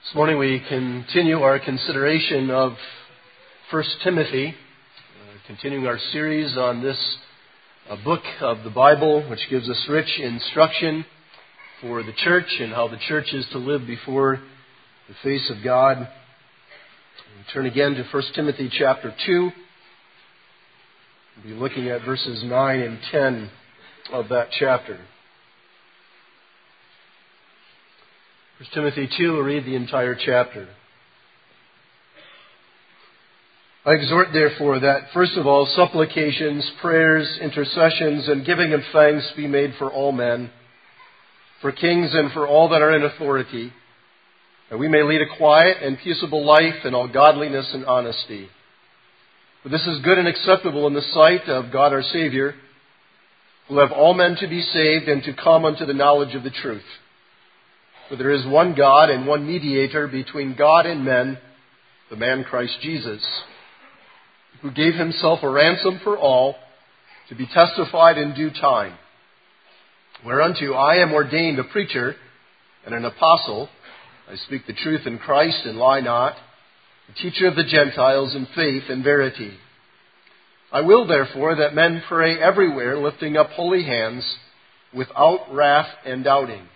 This morning we continue our consideration of 1 Timothy, continuing our series on this book of the Bible, which gives us rich instruction for the church and how the church is to live before the face of God. We turn again to 1 Timothy chapter 2. We'll be looking at verses 9 and 10 of that chapter. 1 Timothy 2, we'll read the entire chapter. I exhort, therefore, that, first of all, supplications, prayers, intercessions, and giving of thanks be made for all men, for kings and for all that are in authority, that we may lead a quiet and peaceable life in all godliness and honesty. For this is good and acceptable in the sight of God our Savior, who have all men to be saved and to come unto the knowledge of the truth. For there is one God and one mediator between God and men, the man Christ Jesus, who gave himself a ransom for all, to be testified in due time. Whereunto I am ordained a preacher and an apostle. I speak the truth in Christ and lie not, a teacher of the Gentiles in faith and verity. I will therefore that men pray everywhere, lifting up holy hands, without wrath and doubting.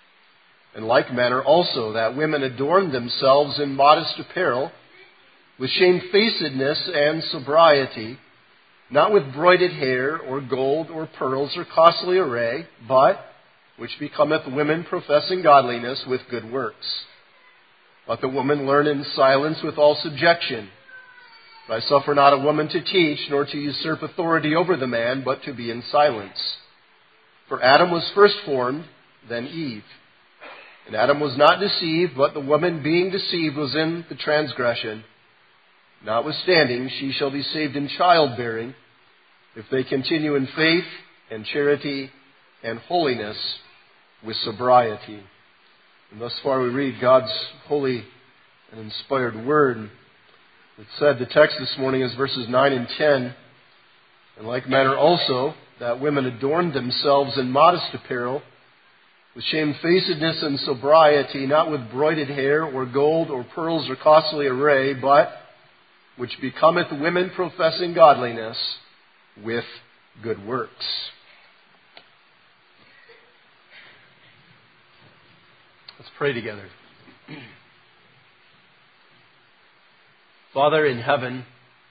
In like manner also that women adorn themselves in modest apparel, with shamefacedness and sobriety, not with broided hair, or gold, or pearls, or costly array, but, which becometh women professing godliness, with good works. Let the woman learn in silence with all subjection. For I suffer not a woman to teach, nor to usurp authority over the man, but to be in silence. For Adam was first formed, then Eve. And Adam was not deceived, but the woman being deceived was in the transgression. Notwithstanding, she shall be saved in childbearing, if they continue in faith and charity and holiness with sobriety. And thus far we read God's holy and inspired word. It said, the text this morning is verses 9 and 10. In like manner also, that women adorn themselves in modest apparel, with shamefacedness and sobriety, not with broided hair, or gold, or pearls, or costly array, but which becometh women professing godliness, with good works. Let's pray together. Father in heaven,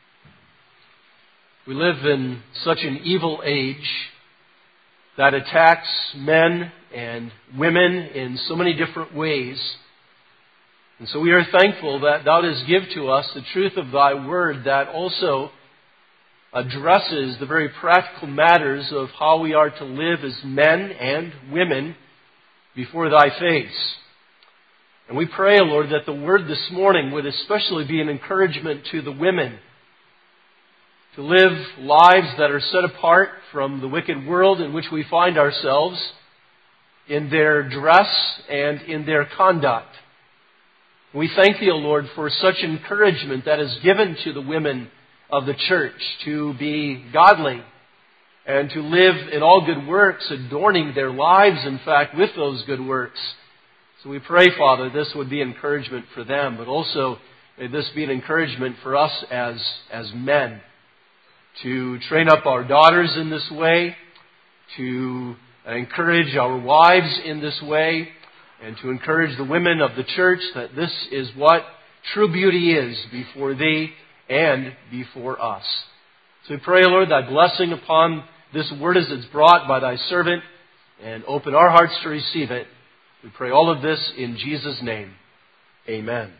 we live in such an evil age that attacks men and women in so many different ways. And so we are thankful that Thou dost give to us the truth of Thy Word that also addresses the very practical matters of how we are to live as men and women before Thy face. And we pray, Lord, that the Word this morning would especially be an encouragement to the women to live lives that are set apart from the wicked world in which we find ourselves, in their dress and in their conduct. We thank Thee, O Lord, for such encouragement that is given to the women of the church to be godly and to live in all good works, adorning their lives, in fact, with those good works. So we pray, Father, this would be encouragement for them, but also may this be an encouragement for us as men to train up our daughters in this way, to encourage our wives in this way, and to encourage the women of the church that this is what true beauty is before Thee and before us. So we pray, Lord, Thy blessing upon this word as it's brought by Thy servant, and open our hearts to receive it. We pray all of this in Jesus' name. Amen.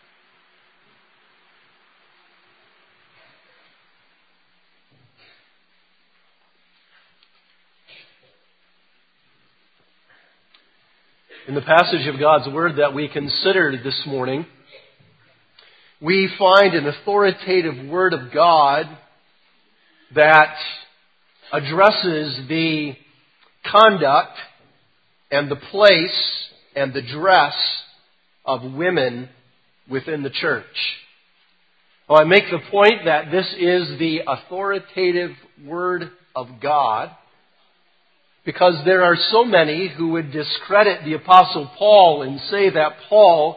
In the passage of God's Word that we considered this morning, we find an authoritative Word of God that addresses the conduct and the place and the dress of women within the church. Well, I make the point that this is the authoritative Word of God because there are so many who would discredit the Apostle Paul and say that Paul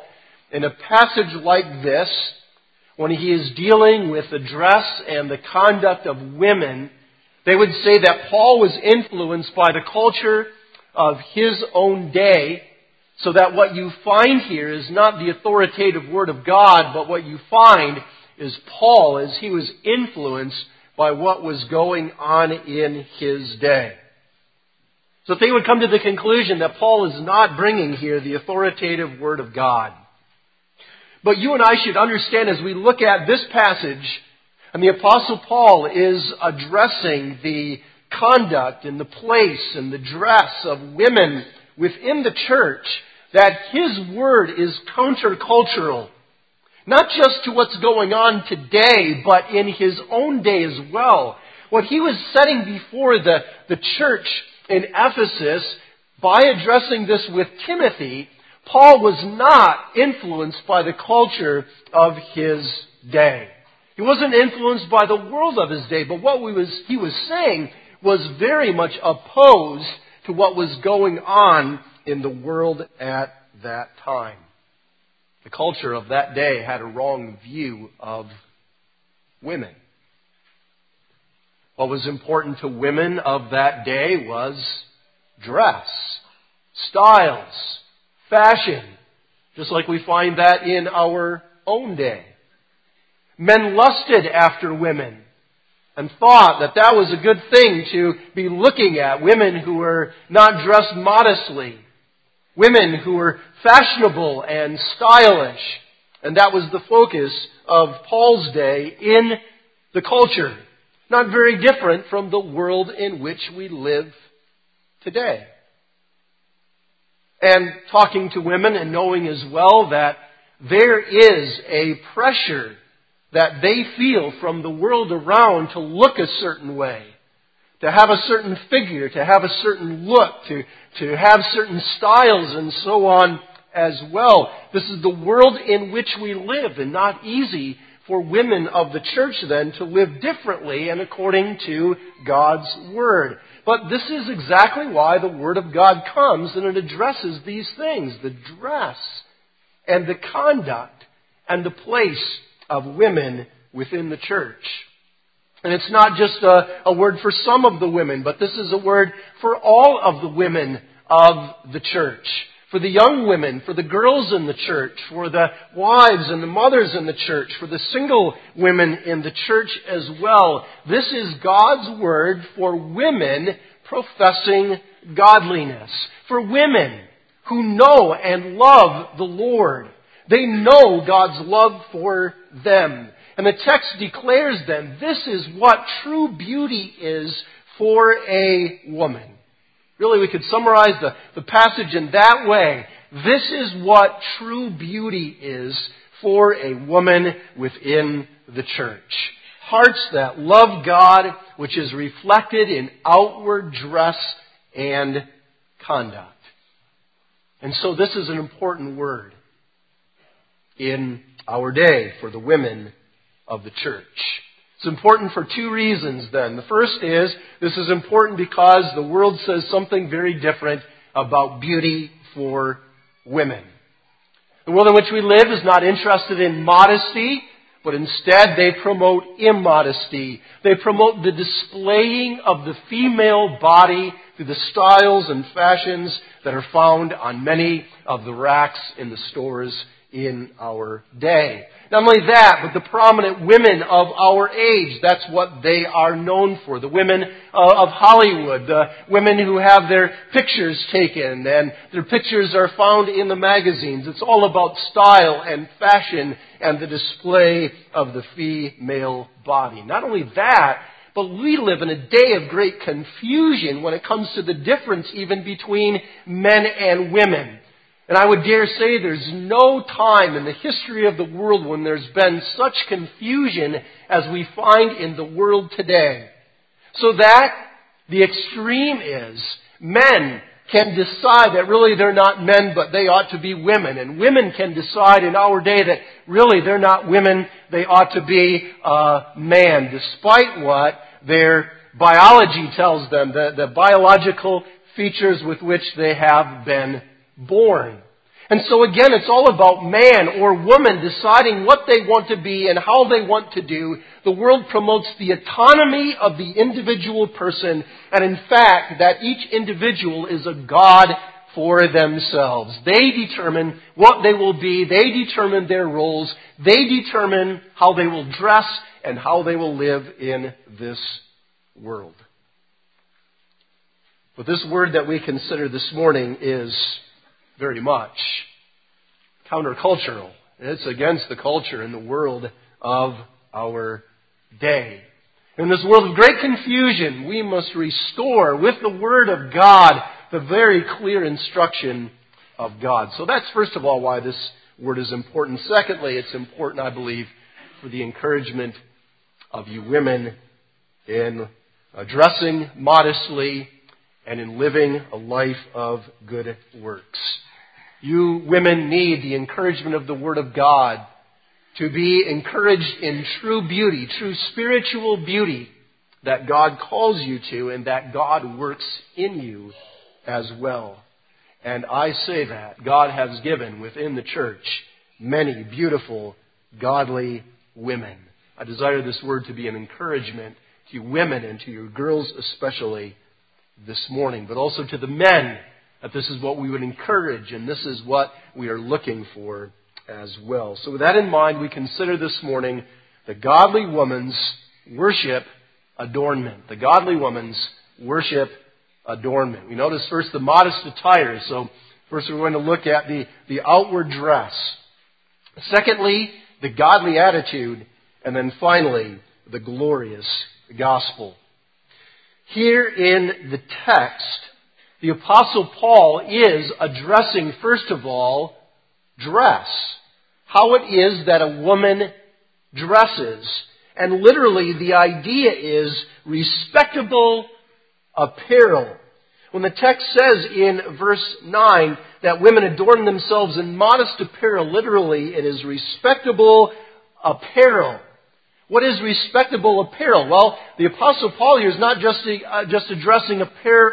in a passage like this, when he is dealing with the dress and the conduct of women, they would say that Paul was influenced by the culture of his own day, so that what you find here is not the authoritative Word of God, but what you find is Paul as he was influenced by what was going on in his day. So they would come to the conclusion that Paul is not bringing here the authoritative Word of God. But you and I should understand as we look at this passage, and the Apostle Paul is addressing the conduct and the place and the dress of women within the church, that his word is countercultural. Not just to what's going on today, but in his own day as well. What he was setting before the church in Ephesus, by addressing this with Timothy, Paul was not influenced by the culture of his day. He wasn't influenced by the world of his day, but what he was saying was very much opposed to what was going on in the world at that time. The culture of that day had a wrong view of women. What was important to women of that day was dress, styles, fashion, just like we find that in our own day. Men lusted after women and thought that that was a good thing to be looking at. Women who were not dressed modestly. Women who were fashionable and stylish. And that was the focus of Paul's day in the culture. Not very different from the world in which we live today. And talking to women and knowing as well that there is a pressure that they feel from the world around to look a certain way, to have a certain figure, to have a certain look, to have certain styles and so on as well. This is the world in which we live, and not easy for women of the church then to live differently and according to God's Word. But this is exactly why the Word of God comes, and it addresses these things, the dress and the conduct and the place of women within the church. And it's not just a word for some of the women, but this is a word for all of the women of the church. For the young women, for the girls in the church, for the wives and the mothers in the church, for the single women in the church as well. This is God's word for women professing godliness. For women who know and love the Lord. They know God's love for them. And the text declares then, this is what true beauty is for a woman. Really, we could summarize the passage in that way. This is what true beauty is for a woman within the church. Hearts that love God, which is reflected in outward dress and conduct. And so this is an important word in our day for the women of the church. It's important for two reasons then. The first is, this is important because the world says something very different about beauty for women. The world in which we live is not interested in modesty, but instead they promote immodesty. They promote the displaying of the female body through the styles and fashions that are found on many of the racks in the stores in our day. Not only that, but the prominent women of our age, that's what they are known for. The women of Hollywood, the women who have their pictures taken and their pictures are found in the magazines. It's all about style and fashion and the display of the female body. Not only that, but we live in a day of great confusion when it comes to the difference even between men and women. And I would dare say there's no time in the history of the world when there's been such confusion as we find in the world today. So that the extreme is men can decide that really they're not men, but they ought to be women. And women can decide in our day that really they're not women, they ought to be a man, despite what their biology tells them, the biological features with which they have been born. And so again, it's all about man or woman deciding what they want to be and how they want to do. The world promotes the autonomy of the individual person, and in fact, that each individual is a god for themselves. They determine what they will be. They determine their roles. They determine how they will dress and how they will live in this world. But this word that we consider this morning is very much countercultural. It's against the culture and the world of our day. In this world of great confusion, we must restore with the Word of God the very clear instruction of God. So that's first of all why this word is important. Secondly, it's important, I believe, for the encouragement of you women in dressing modestly and in living a life of good works. You women need the encouragement of the Word of God to be encouraged in true beauty, true spiritual beauty that God calls you to and that God works in you as well. And I say that God has given within the church many beautiful, godly women. I desire this word to be an encouragement to you women and to your girls especially this morning, but also to the men, that this is what we would encourage and this is what we are looking for as well. So with that in mind, we consider this morning the godly woman's worship adornment. The godly woman's worship adornment. We notice first the modest attire. So first we're going to look at the outward dress. Secondly, the godly attitude. And then finally, the glorious gospel. Here in the text, the Apostle Paul is addressing, first of all, dress. How it is that a woman dresses. And literally the idea is respectable apparel. When the text says in verse 9 that women adorn themselves in modest apparel, literally it is respectable apparel. What is respectable apparel? Well, the Apostle Paul here is not just addressing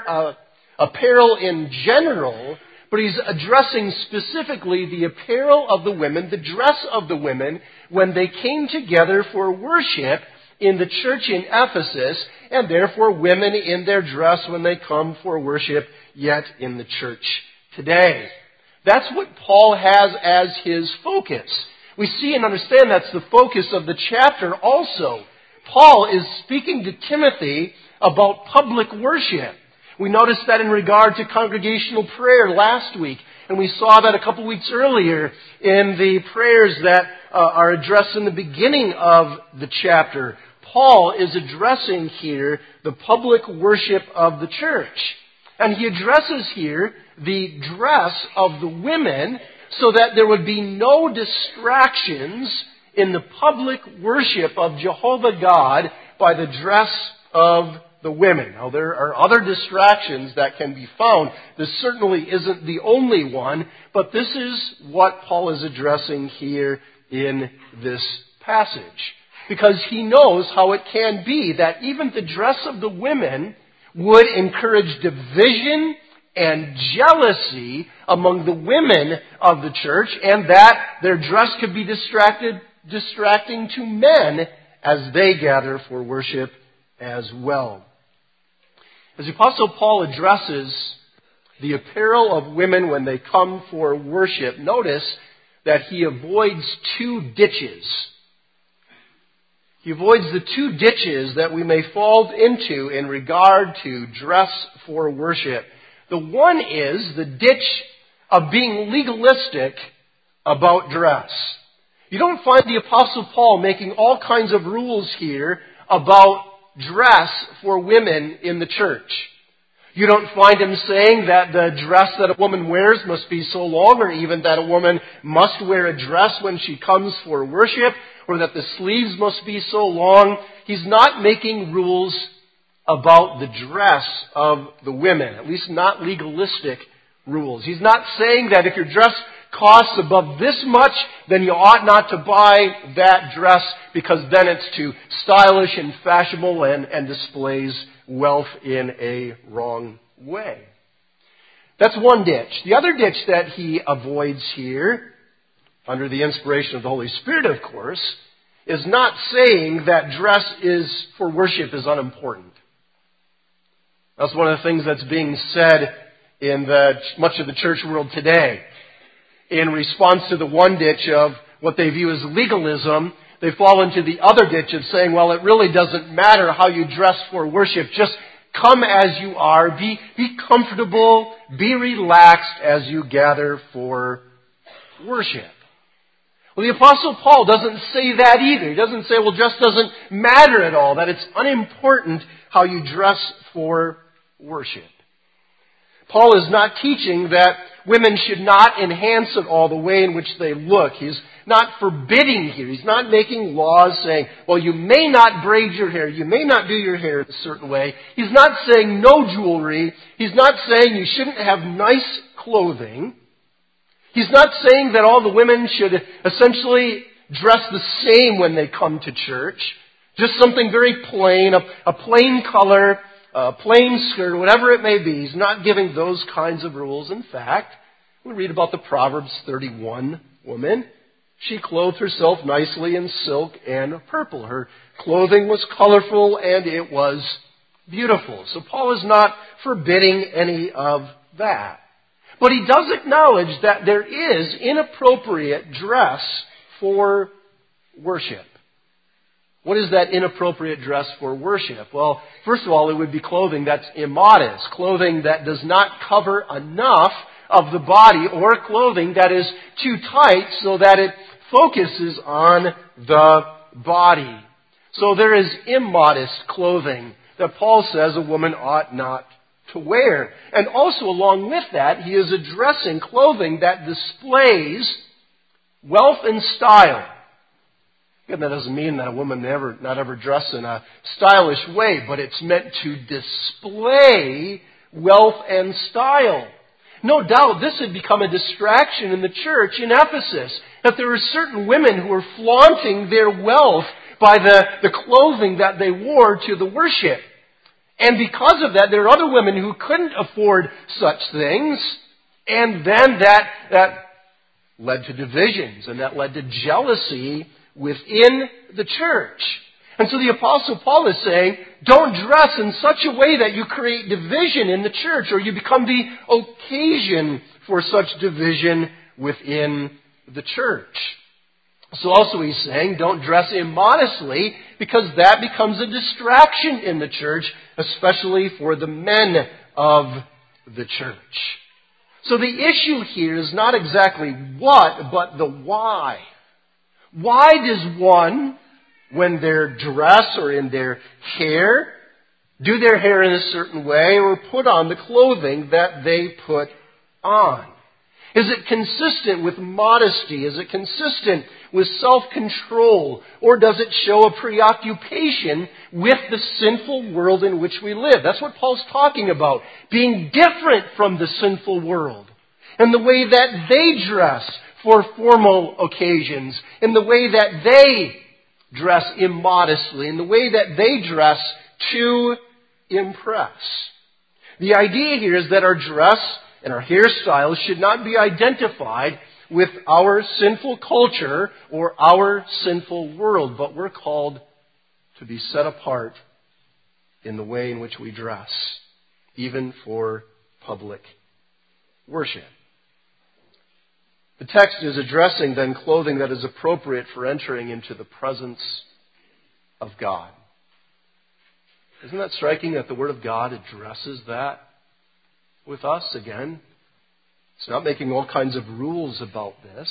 apparel in general, but he's addressing specifically the apparel of the women, the dress of the women, when they came together for worship in the church in Ephesus, and therefore women in their dress when they come for worship yet in the church today. That's what Paul has as his focus. We see and understand that's the focus of the chapter also. Paul is speaking to Timothy about public worship. We noticed that in regard to congregational prayer last week, and we saw that a couple weeks earlier in the prayers that are addressed in the beginning of the chapter. Paul is addressing here the public worship of the church. And he addresses here the dress of the women so that there would be no distractions in the public worship of Jehovah God by the dress of the women. Now, there are other distractions that can be found. This certainly isn't the only one, but this is what Paul is addressing here in this passage. Because he knows how it can be that even the dress of the women would encourage division and jealousy among the women of the church, and that their dress could be distracting to men as they gather for worship as well. As the Apostle Paul addresses the apparel of women when they come for worship, notice that he avoids two ditches. He avoids the two ditches that we may fall into in regard to dress for worship. The one is the ditch of being legalistic about dress. You don't find the Apostle Paul making all kinds of rules here about dress for women in the church. You don't find him saying that the dress that a woman wears must be so long, or even that a woman must wear a dress when she comes for worship, or that the sleeves must be so long. He's not making rules about the dress of the women, at least not legalistic rules. He's not saying that if your dress costs above this much, then you ought not to buy that dress because then it's too stylish and fashionable and displays wealth in a wrong way. That's one ditch. The other ditch that he avoids here, under the inspiration of the Holy Spirit, of course, is not saying that dress for worship is unimportant. That's one of the things that's being said in much of the church world today. In response to the one ditch of what they view as legalism, they fall into the other ditch of saying, well, it really doesn't matter how you dress for worship. Just come as you are. Be comfortable. Be relaxed as you gather for worship. Well, the Apostle Paul doesn't say that either. He doesn't say, well, dress doesn't matter at all, that it's unimportant how you dress for worship. Paul is not teaching that women should not enhance at all the way in which they look. He's not forbidding here. He's not making laws saying, well, you may not braid your hair. You may not do your hair a certain way. He's not saying no jewelry. He's not saying you shouldn't have nice clothing. He's not saying that all the women should essentially dress the same when they come to church. Just something very plain, a plain color, a plain skirt, whatever it may be. He's not giving those kinds of rules. In fact, we read about the Proverbs 31 woman. She clothed herself nicely in silk and purple. Her clothing was colorful and it was beautiful. So Paul is not forbidding any of that. But he does acknowledge that there is inappropriate dress for worship. What is that inappropriate dress for worship? Well, first of all, it would be clothing that's immodest, clothing that does not cover enough of the body, or clothing that is too tight so that it focuses on the body. So there is immodest clothing that Paul says a woman ought not to wear. And also along with that, he is addressing clothing that displays wealth and style. Again, that doesn't mean that a woman not ever dress in a stylish way, but it's meant to display wealth and style. No doubt this had become a distraction in the church in Ephesus, that there were certain women who were flaunting their wealth by the clothing that they wore to the worship. And because of that, there are other women who couldn't afford such things. And then that led to divisions, and that led to jealousy within the church. And so the Apostle Paul is saying, don't dress in such a way that you create division in the church, or you become the occasion for such division within the church. So also he's saying, don't dress immodestly, because that becomes a distraction in the church, especially for the men of the church. So the issue here is not exactly what, but the why. Why does one, when they're dressed or in their hair, do their hair in a certain way or put on the clothing that they put on? Is it consistent with modesty? Is it consistent with self-control? Or does it show a preoccupation with the sinful world in which we live? That's what Paul's talking about. Being different from the sinful world. And the way that they dress for formal occasions. In the way that they dress immodestly. In the way that they dress to impress. The idea here is that our dress and our hairstyles should not be identified with our sinful culture or our sinful world, but we're called to be set apart in the way in which we dress, even for public worship. The text is addressing then clothing that is appropriate for entering into the presence of God. Isn't that striking that the Word of God addresses that with us again? It's not making all kinds of rules about this.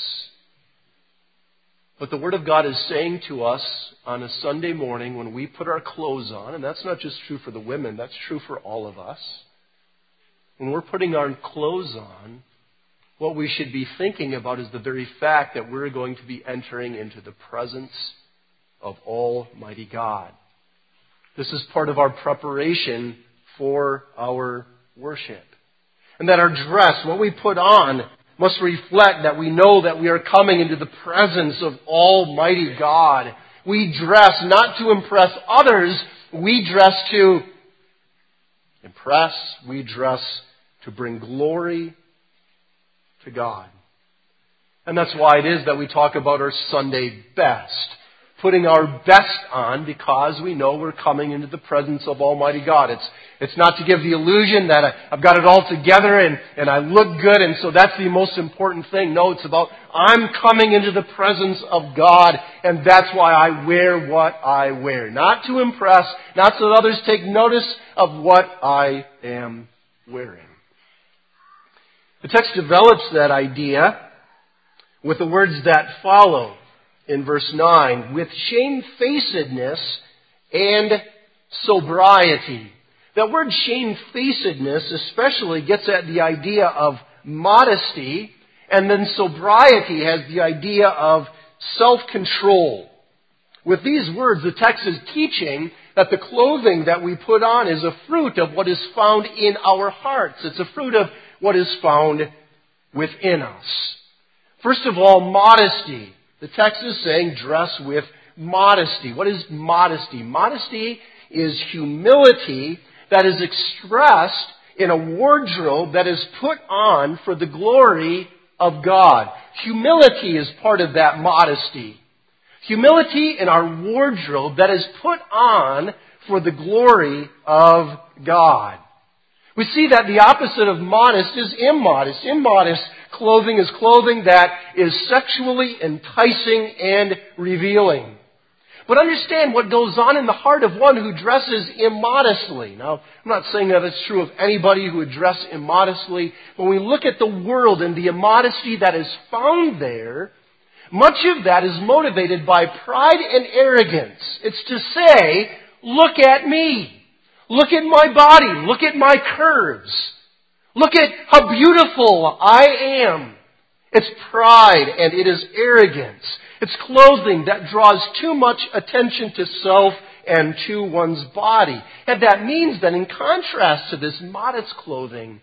But the Word of God is saying to us on a Sunday morning when we put our clothes on, and that's not just true for the women, that's true for all of us. When we're putting our clothes on, what we should be thinking about is the very fact that we're going to be entering into the presence of Almighty God. This is part of our preparation for our worship. And that our dress, what we put on, must reflect that we know that we are coming into the presence of Almighty God. We dress not to impress others. We dress to impress. We dress to bring glory to God. And that's why it is that we talk about our Sunday best. Putting our best on because we know we're coming into the presence of Almighty God. It's not to give the illusion that I've got it all together and I look good and so that's the most important thing. No, it's about I'm coming into the presence of God and that's why I wear what I wear. Not to impress, not so that others take notice of what I am wearing. The text develops that idea with the words that follow. In verse 9, with shamefacedness and sobriety. That word shamefacedness especially gets at the idea of modesty, and then sobriety has the idea of self-control. With these words, the text is teaching that the clothing that we put on is a fruit of what is found in our hearts. It's a fruit of what is found within us. First of all, modesty. The text is saying dress with modesty. What is modesty? Modesty is humility that is expressed in a wardrobe that is put on for the glory of God. Humility is part of that modesty. Humility in our wardrobe that is put on for the glory of God. We see that the opposite of modest is immodest. Immodest clothing is clothing that is sexually enticing and revealing. But understand what goes on in the heart of one who dresses immodestly. Now, I'm not saying that it's true of anybody who would dress immodestly. When we look at the world and the immodesty that is found there, much of that is motivated by pride and arrogance. It's to say, look at me. Look at my body. Look at my curves. Look at how beautiful I am. It's pride and it is arrogance. It's clothing that draws too much attention to self and to one's body. And that means that in contrast to this modest clothing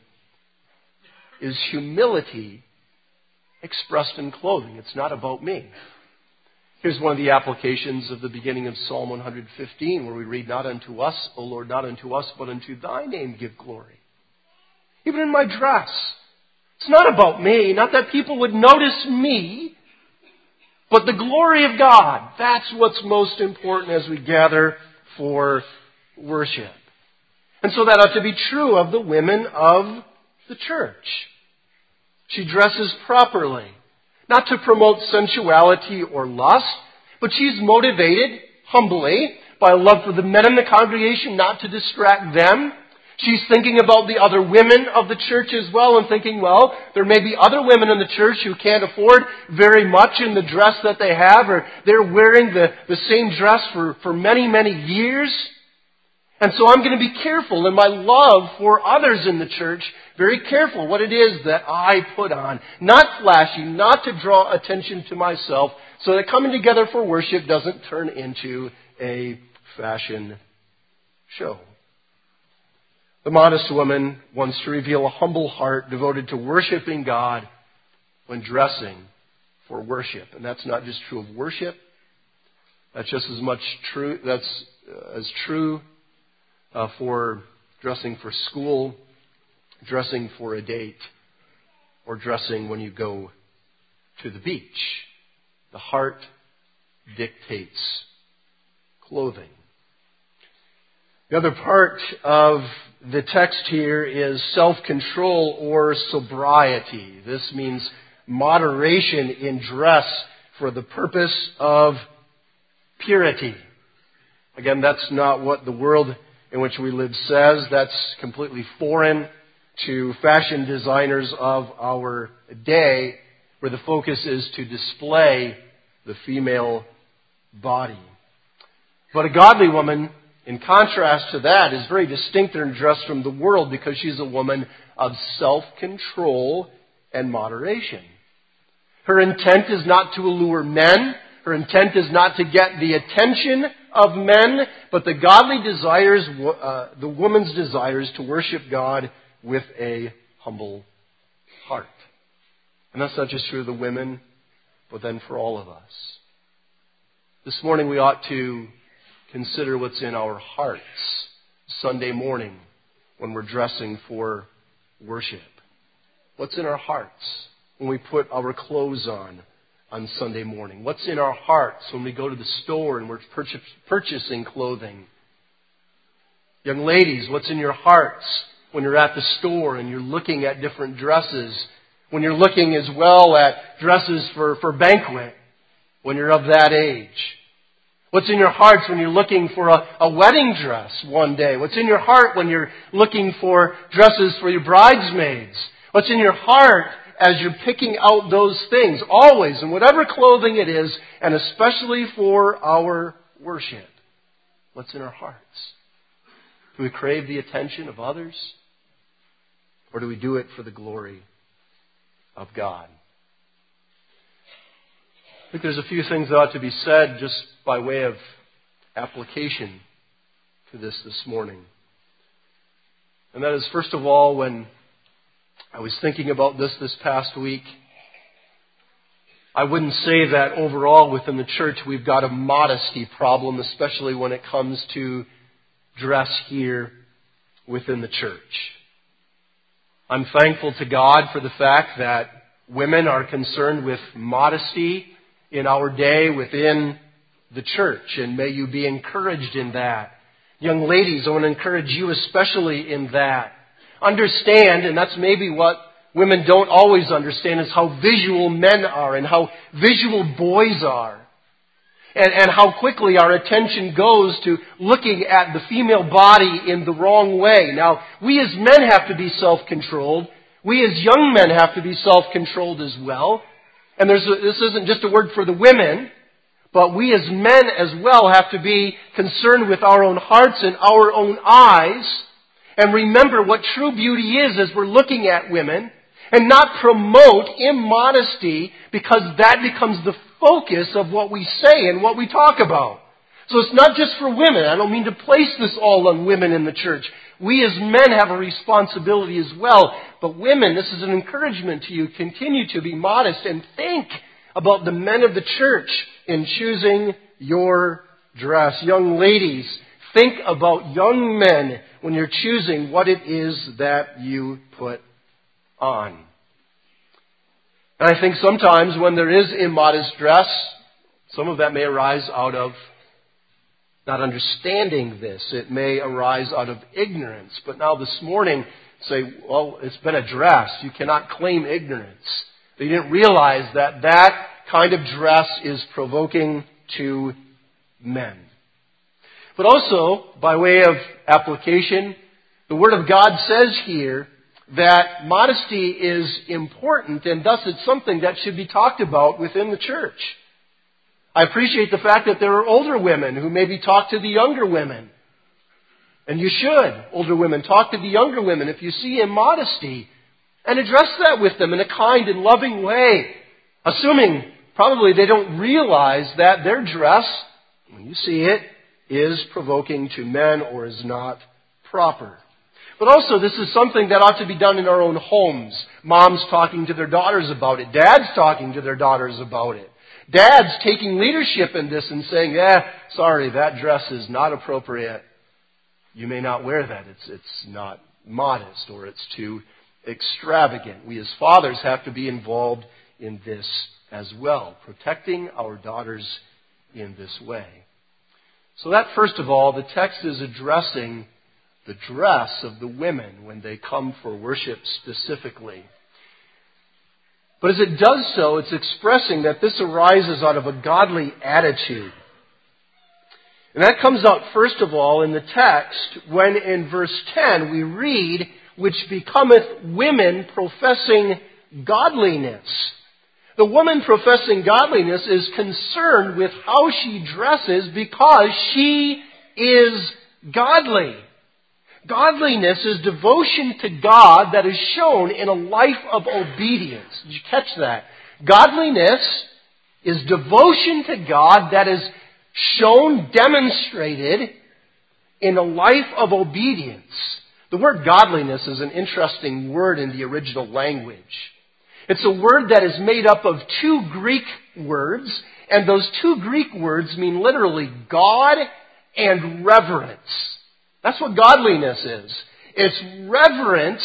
is humility expressed in clothing. It's not about me. Here's one of the applications of the beginning of Psalm 115 where we read, not unto us, O Lord, not unto us, but unto thy name give glory. Even in my dress. It's not about me, not that people would notice me, but the glory of God. That's what's most important as we gather for worship. And so that ought to be true of the women of the church. She dresses properly. Not to promote sensuality or lust, but she's motivated humbly by a love for the men in the congregation, not to distract them. She's thinking about the other women of the church as well and thinking, well, there may be other women in the church who can't afford very much in the dress that they have, or they're wearing the same dress for many, many years. And so I'm going to be careful in my love for others in the church, very careful what it is that I put on. Not flashy, not to draw attention to myself, so that coming together for worship doesn't turn into a fashion show. The modest woman wants to reveal a humble heart devoted to worshiping God when dressing for worship. And that's not just true of worship. That's just as much true. That's as true for dressing for school, dressing for a date, or dressing when you go to the beach. The heart dictates clothing. The other part of the text here is self-control or sobriety. This means moderation in dress for the purpose of purity. Again, that's not what the world in which we live says. That's completely foreign to fashion designers of our day, where the focus is to display the female body. But a godly woman, in contrast to that, is very distinct in her dress from the world because she's a woman of self-control and moderation. Her intent is not to allure men. Her intent is not to get the attention of men, but the godly desires, the woman's desires to worship God with a humble heart. And that's not just true of the women, but then for all of us. This morning we ought to consider what's in our hearts Sunday morning when we're dressing for worship? What's in our hearts when we put our clothes on Sunday morning? What's in our hearts when we go to the store and we're purchasing clothing? Young ladies, what's in your hearts when you're at the store and you're looking at different dresses? When you're looking as well at dresses for banquet, when you're of that age? What's in your hearts when you're looking for a wedding dress one day? What's in your heart when you're looking for dresses for your bridesmaids? What's in your heart as you're picking out those things? Always, in whatever clothing it is, and especially for our worship. What's in our hearts? Do we crave the attention of others? Or do we do it for the glory of God? I think there's a few things that ought to be said just by way of application to this morning. And that is, first of all, when I was thinking about this past week, I wouldn't say that overall within the church we've got a modesty problem, especially when it comes to dress here within the church. I'm thankful to God for the fact that women are concerned with modesty in our day within the church, and may you be encouraged in that. Young ladies, I want to encourage you especially in that. Understand, and that's maybe what women don't always understand, is how visual men are and how visual boys are. And how quickly our attention goes to looking at the female body in the wrong way. Now, we as men have to be self-controlled. We as young men have to be self-controlled as well. And this isn't just a word for the women, but we as men as well have to be concerned with our own hearts and our own eyes, and remember what true beauty is as we're looking at women, and not promote immodesty because that becomes the focus of what we say and what we talk about. So it's not just for women. I don't mean to place this all on women in the church. We as men have a responsibility as well. But women, this is an encouragement to you. Continue to be modest and think about the men of the church in choosing your dress. Young ladies, think about young men when you're choosing what it is that you put on. And I think sometimes when there is immodest dress, some of that may arise out of not understanding this. It may arise out of ignorance. But now this morning, say, well, it's been a dress. You cannot claim ignorance. But you didn't realize that that kind of dress is provoking to men. But also, by way of application, the Word of God says here that modesty is important, and thus it's something that should be talked about within the church. I appreciate the fact that there are older women who maybe talk to the younger women. And you should, older women, talk to the younger women if you see immodesty, and address that with them in a kind and loving way, assuming probably they don't realize that their dress, when you see it, is provoking to men or is not proper. But also, this is something that ought to be done in our own homes. Moms talking to their daughters about it. Dads talking to their daughters about it. Dads taking leadership in this and saying, sorry, that dress is not appropriate. You may not wear that. It's not modest, or it's too extravagant. We as fathers have to be involved in this as well, protecting our daughters in this way. So that, first of all, the text is addressing the dress of the women when they come for worship specifically. But as it does so, it's expressing that this arises out of a godly attitude. And that comes out, first of all, in the text when in verse 10 we read, which becometh women professing godliness. The woman professing godliness is concerned with how she dresses because she is godly. Godliness is devotion to God that is shown in a life of obedience. Did you catch that? Godliness is devotion to God that is shown, demonstrated in a life of obedience. The word godliness is an interesting word in the original language. It's a word that is made up of two Greek words, and those two Greek words mean literally God and reverence. That's what godliness is. It's reverence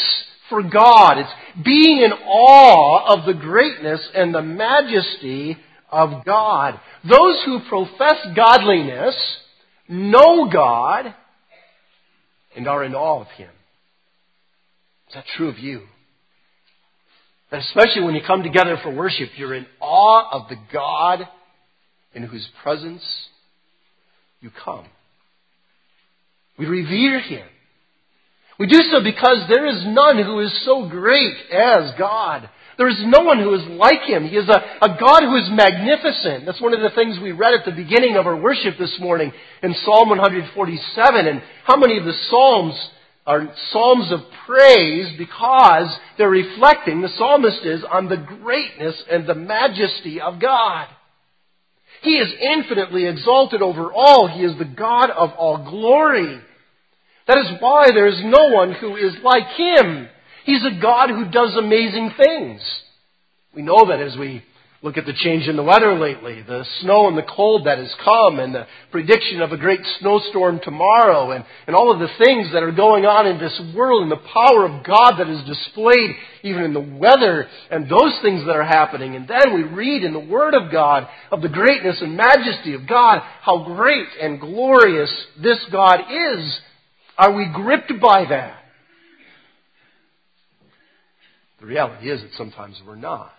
for God. It's being in awe of the greatness and the majesty of God. Those who profess godliness know God and are in awe of Him. Is that true of you? And especially when you come together for worship, you're in awe of the God in whose presence you come. We revere Him. We do so because there is none who is so great as God. There is no one who is like Him. He is a God who is magnificent. That's one of the things we read at the beginning of our worship this morning in Psalm 147. And how many of the Psalms are Psalms of praise because they're reflecting, the psalmist is, on the greatness and the majesty of God. He is infinitely exalted over all. He is the God of all glory. That is why there is no one who is like Him. He's a God who does amazing things. We know that as we look at the change in the weather lately, the snow and the cold that has come, and the prediction of a great snowstorm tomorrow, and all of the things that are going on in this world, and the power of God that is displayed even in the weather, and those things that are happening. And then we read in the Word of God of the greatness and majesty of God, how great and glorious this God is. Are we gripped by that? The reality is that sometimes we're not.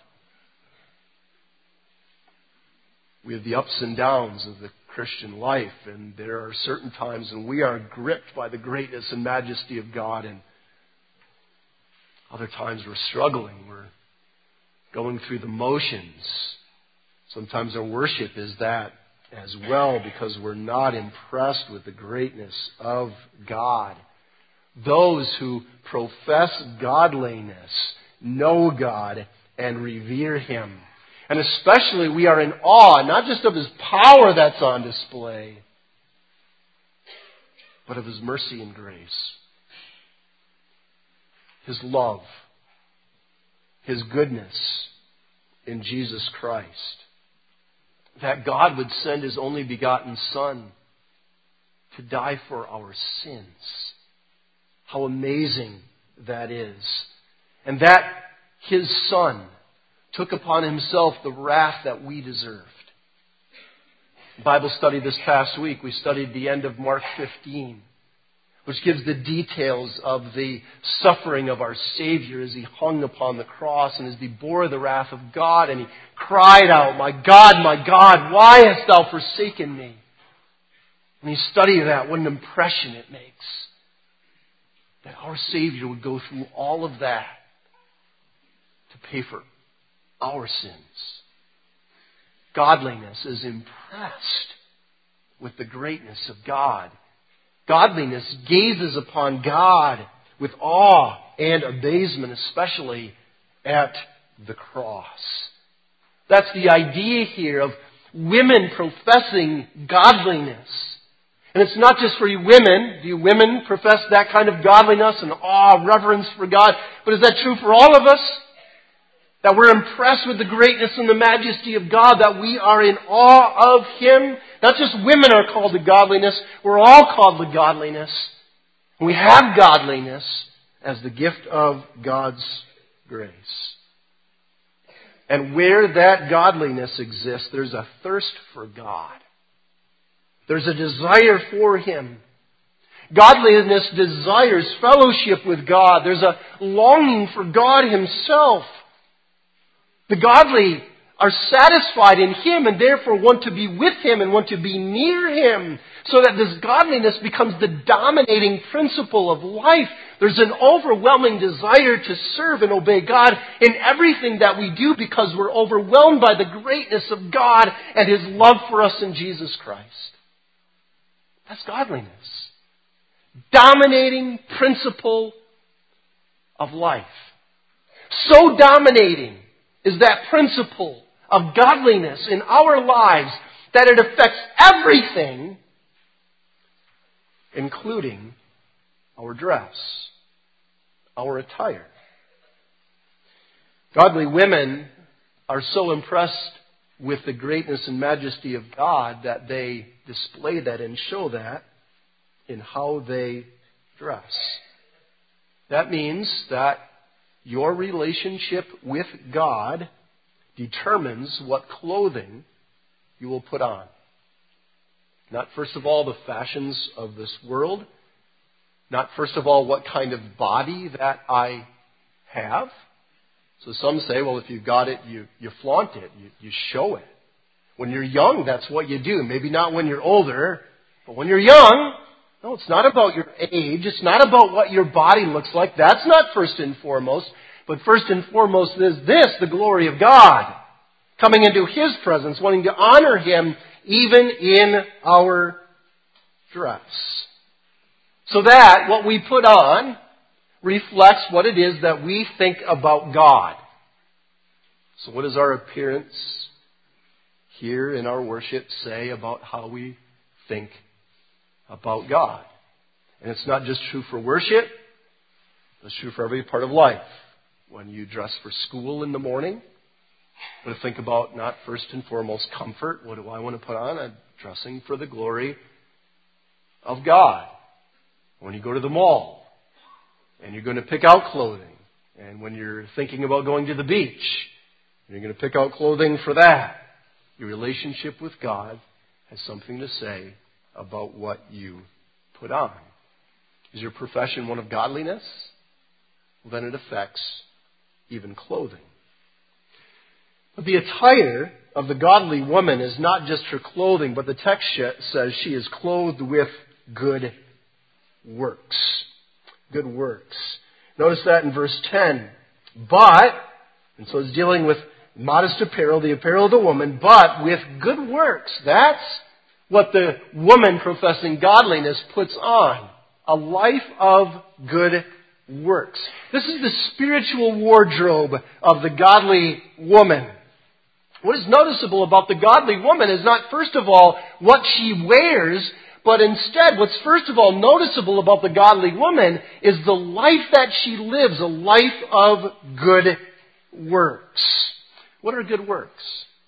We have the ups and downs of the Christian life, and there are certain times when we are gripped by the greatness and majesty of God, and other times we're struggling. We're going through the motions. Sometimes our worship is that as well, because we're not impressed with the greatness of God. Those who profess godliness know God and revere Him. And especially we are in awe, not just of His power that's on display, but of His mercy and grace. His love. His goodness in Jesus Christ. That God would send His only begotten Son to die for our sins. How amazing that is. And that His Son took upon Himself the wrath that we deserved. Bible study this past week, we studied the end of Mark 15, which gives the details of the suffering of our Savior as He hung upon the cross and as He bore the wrath of God, and He cried out, my God, why hast Thou forsaken me?" When you study that, what an impression it makes. That our Savior would go through all of that to pay for our sins. Godliness is impressed with the greatness of God. Godliness gazes upon God with awe and amazement, especially at the cross. That's the idea here of women professing godliness. And it's not just for you women. Do you women profess that kind of godliness and awe, reverence for God? But is that true for all of us? That we're impressed with the greatness and the majesty of God, that we are in awe of Him. Not just women are called to godliness, we're all called to godliness. We have godliness as the gift of God's grace. And where that godliness exists, there's a thirst for God. There's a desire for Him. Godliness desires fellowship with God. There's a longing for God Himself. The godly are satisfied in Him and therefore want to be with Him and want to be near Him, so that this godliness becomes the dominating principle of life. There's an overwhelming desire to serve and obey God in everything that we do because we're overwhelmed by the greatness of God and His love for us in Jesus Christ. That's godliness. Dominating principle of life. So dominating is that principle of godliness in our lives that it affects everything, including our dress, our attire. Godly women are so impressed with the greatness and majesty of God that they display that and show that in how they dress. That means that Your relationship with God determines what clothing you will put on. Not first of all the fashions of this world. Not first of all what kind of body that I have. So some say, well, if you've got it, you flaunt it, you show it. When you're young, that's what you do. Maybe not when you're older, but when you're young, no, it's not about your age. It's not about what your body looks like. That's not first and foremost. But first and foremost is this, the glory of God. Coming into His presence, wanting to honor Him even in our dress. So that what we put on reflects what it is that we think about God. So what does our appearance here in our worship say about how we think about God? And it's not just true for worship, it's true for every part of life. When you dress for school in the morning, but think about not first and foremost comfort. What do I want to put on? I'm dressing for the glory of God. When you go to the mall and you're going to pick out clothing, and when you're thinking about going to the beach, and you're going to pick out clothing for that, your relationship with God has something to say about what you put on. Is your profession one of godliness? Well, then it affects even clothing. But the attire of the godly woman is not just her clothing, but the text says she is clothed with good works. Good works. Notice that in verse 10. But, and so it's dealing with modest apparel, the apparel of the woman, but with good works. That's what the woman professing godliness puts on. A life of good works. This is the spiritual wardrobe of the godly woman. What is noticeable about the godly woman is not first of all what she wears, but instead what's first of all noticeable about the godly woman is the life that she lives, a life of good works. What are good works?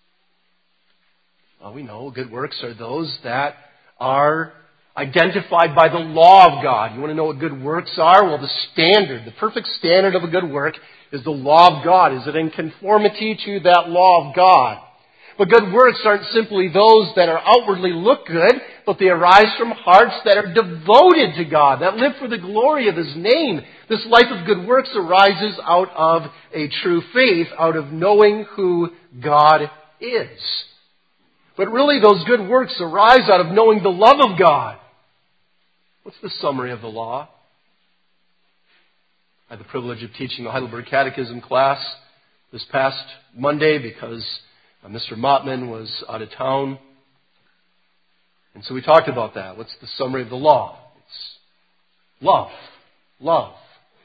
Well, we know good works are those that are identified by the law of God. You want to know what good works are? Well, the perfect standard of a good work is the law of God. Is it in conformity to that law of God? But good works aren't simply those that are outwardly look good, but they arise from hearts that are devoted to God, that live for the glory of His name. This life of good works arises out of a true faith, out of knowing who God is. But really those good works arise out of knowing the love of God. What's the summary of the law? I had the privilege of teaching the Heidelberg Catechism class this past Monday because Mr. Mottman was out of town. And so we talked about that. What's the summary of the law? It's love. Love.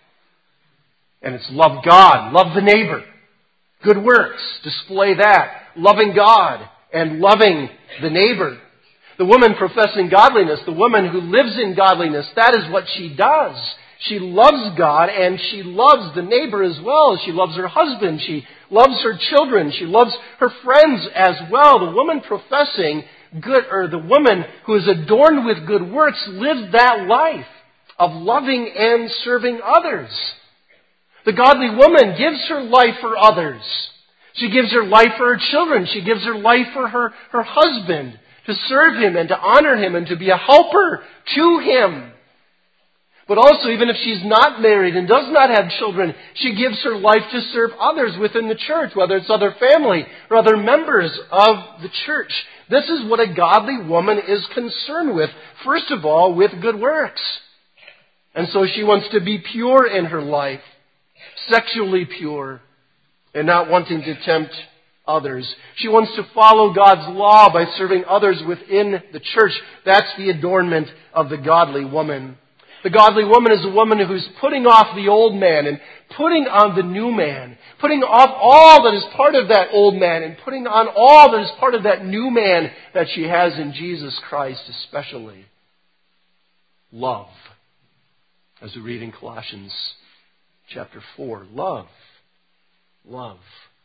And it's love God, love the neighbor. Good works display that. Loving God and loving the neighbor. The woman professing godliness, the woman who lives in godliness, that is what she does. She loves God and she loves the neighbor as well. She loves her husband. She loves her children. She loves her friends as well. The woman professing good, or the woman who is adorned with good works, lives that life of loving and serving others. The godly woman gives her life for others. She gives her life for her children. She gives her life for her husband, to serve him and to honor him and to be a helper to him. But also, even if she's not married and does not have children, she gives her life to serve others within the church, whether it's other family or other members of the church. This is what a godly woman is concerned with. First of all, with good works. And so she wants to be pure in her life, sexually pure, and not wanting to tempt others. She wants to follow God's law by serving others within the church. That's the adornment of the godly woman. The godly woman is a woman who's putting off the old man and putting on the new man, putting off all that is part of that old man and putting on all that is part of that new man that she has in Jesus Christ, especially love. As we read in Colossians chapter 4, love. Love.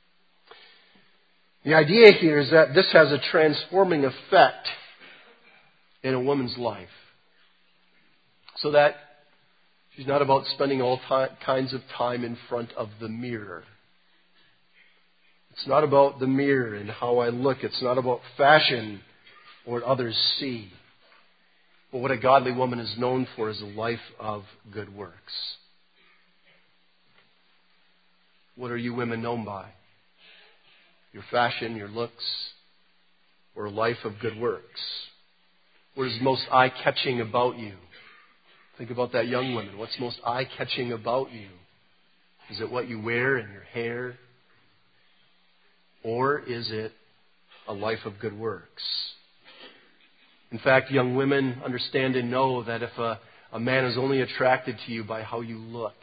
The idea here is that this has a transforming effect in a woman's life. So that She's not about spending all kinds of time in front of the mirror. It's not about the mirror and how I look. It's not about fashion or what others see. But what a godly woman is known for is a life of good works. What are you women known by? Your fashion, your looks, or a life of good works? What is most eye-catching about you? Think about that young woman. What's most eye-catching about you? Is it what you wear in your hair? Or is it a life of good works? In fact, young women understand and know that if a man is only attracted to you by how you look,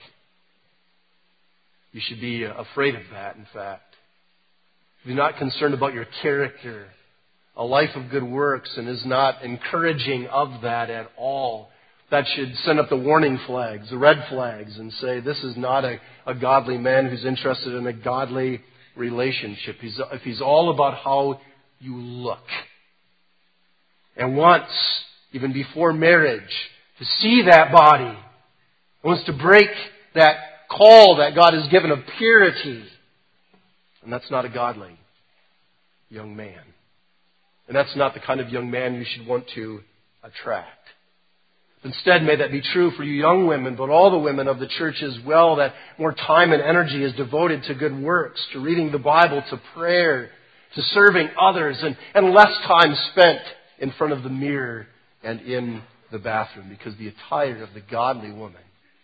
you should be afraid of that, in fact. If you're not concerned about your character, a life of good works, and is not encouraging of that at all, that should send up the warning flags, the red flags, and say, this is not a godly man who's interested in a godly relationship. If he's all about how you look, and wants, even before marriage, to see that body, wants to break that call that God has given of purity, and that's not a godly young man. And that's not the kind of young man you should want to attract. Instead, may that be true for you young women, but all the women of the church as well, that more time and energy is devoted to good works, to reading the Bible, to prayer, to serving others, and less time spent in front of the mirror and in the bathroom, because the attire of the godly woman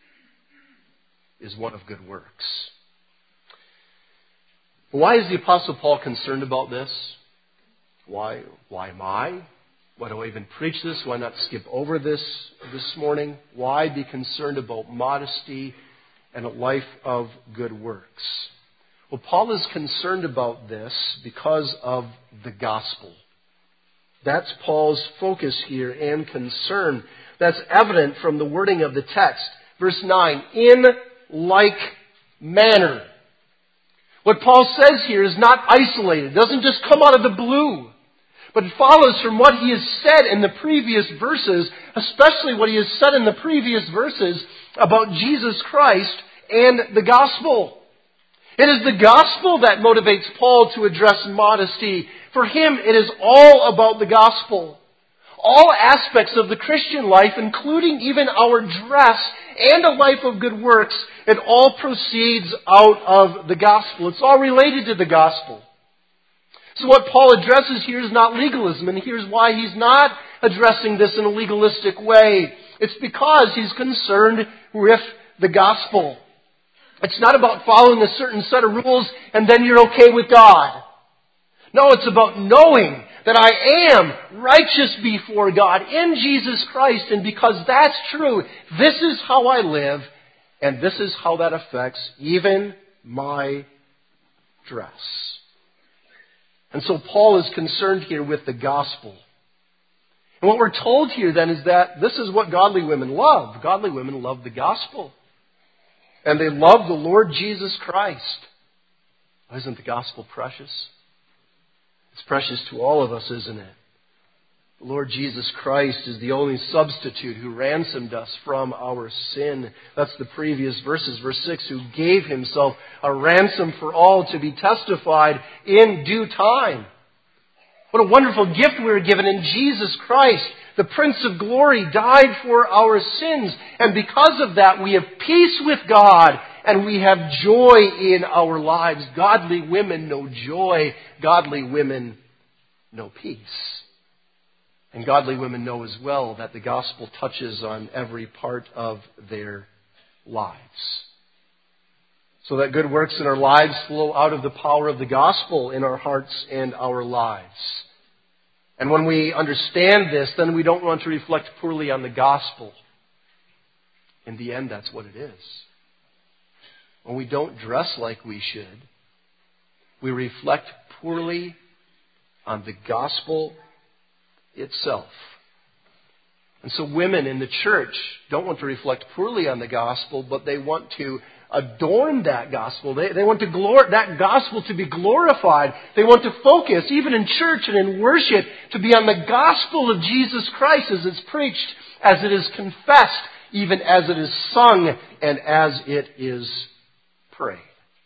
is one of good works. Why is the Apostle Paul concerned about this? Why am I? Why do I even preach this? Why not skip over this morning? Why be concerned about modesty and a life of good works? Well, Paul is concerned about this because of the gospel. That's Paul's focus here and concern. That's evident from the wording of the text. Verse 9, in like manner. What Paul says here is not isolated. It doesn't just come out of the blue. But it follows from what he has said in the previous verses, especially what he has said in the previous verses about Jesus Christ and the gospel. It is the gospel that motivates Paul to address modesty. For him, it is all about the gospel. All aspects of the Christian life, including even our dress and a life of good works, it all proceeds out of the gospel. It's all related to the gospel. So what Paul addresses here is not legalism, and here's why he's not addressing this in a legalistic way. It's because he's concerned with the gospel. It's not about following a certain set of rules and then you're okay with God. No, it's about knowing that I am righteous before God in Jesus Christ, and because that's true, this is how I live, and this is how that affects even my dress. And so Paul is concerned here with the gospel. And what we're told here then is that this is what godly women love. Godly women love the gospel. And they love the Lord Jesus Christ. Isn't the gospel precious? It's precious to all of us, isn't it? The Lord Jesus Christ is the only substitute who ransomed us from our sin. That's the previous verses. Verse 6, who gave himself a ransom for all to be testified in due time. What a wonderful gift we are given in Jesus Christ. The Prince of Glory died for our sins. And because of that, we have peace with God and we have joy in our lives. Godly women know joy. Godly women know peace. And godly women know as well that the gospel touches on every part of their lives. So that good works in our lives flow out of the power of the gospel in our hearts and our lives. And when we understand this, then we don't want to reflect poorly on the gospel. In the end, that's what it is. When we don't dress like we should, we reflect poorly on the gospel itself. And so women in the church don't want to reflect poorly on the gospel, but they want to adorn that gospel. They want that gospel to be glorified. They want to focus, even in church and in worship, to be on the gospel of Jesus Christ as it's preached, as it is confessed, even as it is sung and as it is prayed.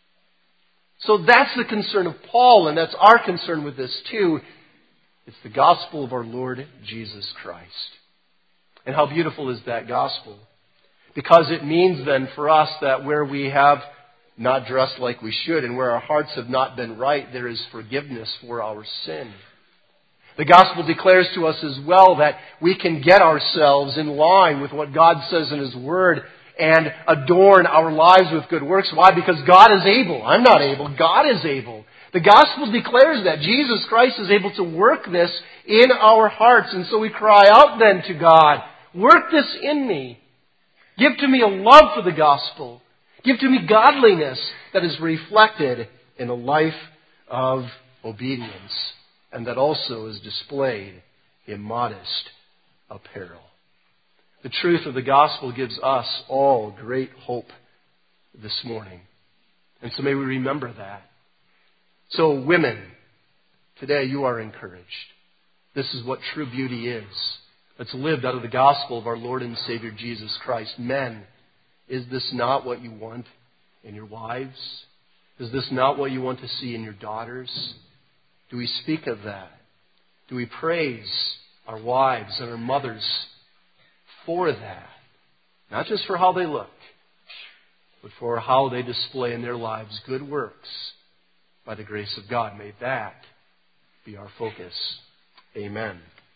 So that's the concern of Paul, and that's our concern with this too. It's the gospel of our Lord Jesus Christ. And how beautiful is that gospel? Because it means then for us that where we have not dressed like we should and where our hearts have not been right, there is forgiveness for our sin. The gospel declares to us as well that we can get ourselves in line with what God says in His Word and adorn our lives with good works. Why? Because God is able. I'm not able. God is able. The gospel declares that Jesus Christ is able to work this in our hearts. And so we cry out then to God, work this in me. Give to me a love for the gospel. Give to me godliness that is reflected in a life of obedience and that also is displayed in modest apparel. The truth of the gospel gives us all great hope this morning. And so may we remember that. So women, today you are encouraged. This is what true beauty is. It's lived out of the gospel of our Lord and Savior Jesus Christ. Men, is this not what you want in your wives? Is this not what you want to see in your daughters? Do we speak of that? Do we praise our wives and our mothers for that? Not just for how they look, but for how they display in their lives good works by the grace of God. May that be our focus. Amen.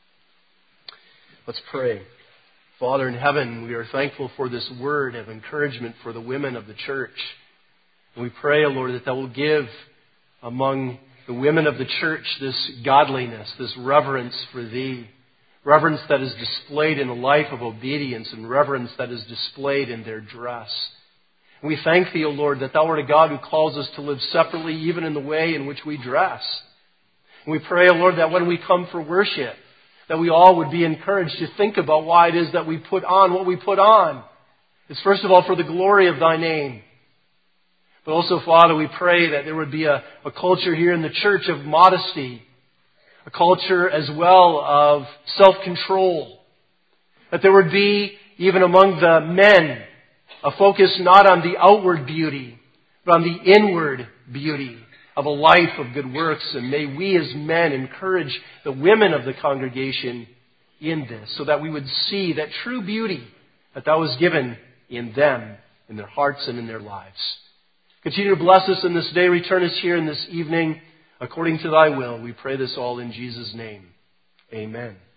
Let's pray. Father in heaven, we are thankful for this word of encouragement for the women of the church. And we pray, O Lord, that will give among the women of the church this godliness, this reverence for Thee. Reverence that is displayed in a life of obedience and reverence that is displayed in their dress. And we thank Thee, O Lord, that Thou art a God who calls us to live separately even in the way in which we dress. And we pray, O Lord, that when we come for worship, that we all would be encouraged to think about why it is that we put on what we put on. It's first of all for the glory of Thy name. But also, Father, we pray that there would be a culture here in the church of modesty, a culture as well of self-control. That there would be, even among the men, a focus not on the outward beauty, but on the inward beauty of a life of good works. And may we as men encourage the women of the congregation in this, so that we would see that true beauty that Thou hast given in them, in their hearts and in their lives. Continue to bless us in this day. Return us here in this evening according to Thy will. We pray this all in Jesus' name. Amen.